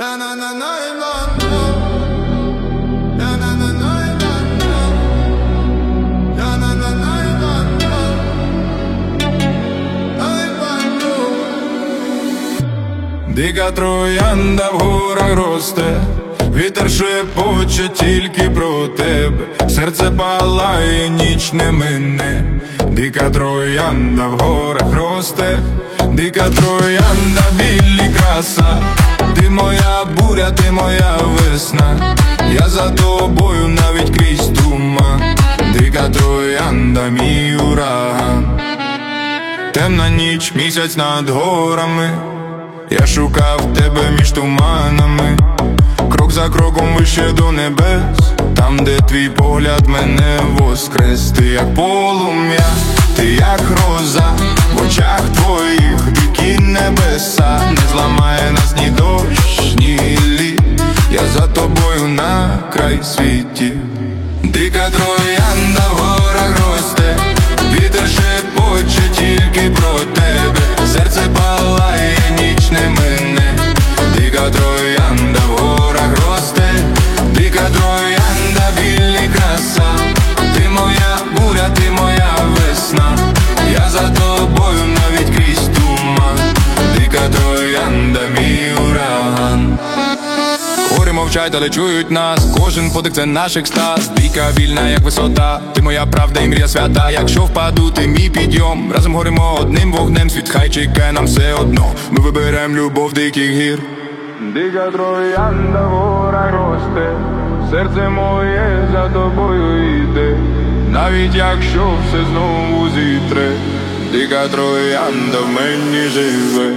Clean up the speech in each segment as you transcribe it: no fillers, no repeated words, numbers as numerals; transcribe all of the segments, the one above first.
Дика троянда в горах росте, вітер шепоче тільки про тебе, серце палає, ніч не мине. Дика троянда в горах росте, дика троянда, білі краса. Ти моя буря, ти моя весна, я за тобою навіть крізь туман. Дика троянда, мій ураган. Темна ніч, місяць над горами, я шукав тебе між туманами, крок за кроком вище до небес, там, де твій погляд мене воскрес. Ти як полум'я, ти як гроза, в очах твоїх дикі небеса. Не зламає нас ні дощ, ні лід, я за тобою на край світів. Дика троянда в горах росте, вітер шепоче тільки про тебе, серце палає, ніч не мине. Дика троянда в горах росте, дика троянда, білі краса. Ти моя буря, ти моя весна, я за тобою навіть крізь туман. Дика троянда, мій ураган. Гори мовчать, але чують нас, кожен подих це наш екстаз. Дика вільна, як висота, ти моя правда і мрія свята. Якщо впаду, ти мій підйом, разом горимо одним вогнем. Світ хай чекає, нам все одно, ми виберем любов диких гір. Дика троянда в горах росте, серце моє за тобою йде, навіть якщо все знову зітре. Дика троянда в мені живе.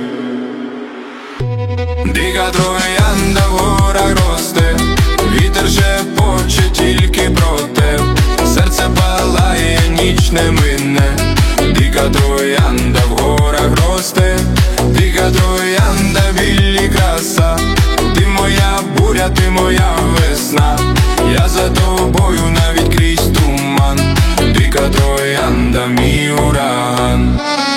Дика троянда в горах росте, вітер шепоче тільки про тебе, серце палає, ніч не мине. Дика троянда в горах росте, дика троянда, білі краса. Ти моя буря, ти моя весна, я за тобою навіть крізь туман. Дика троянда, мій ураган.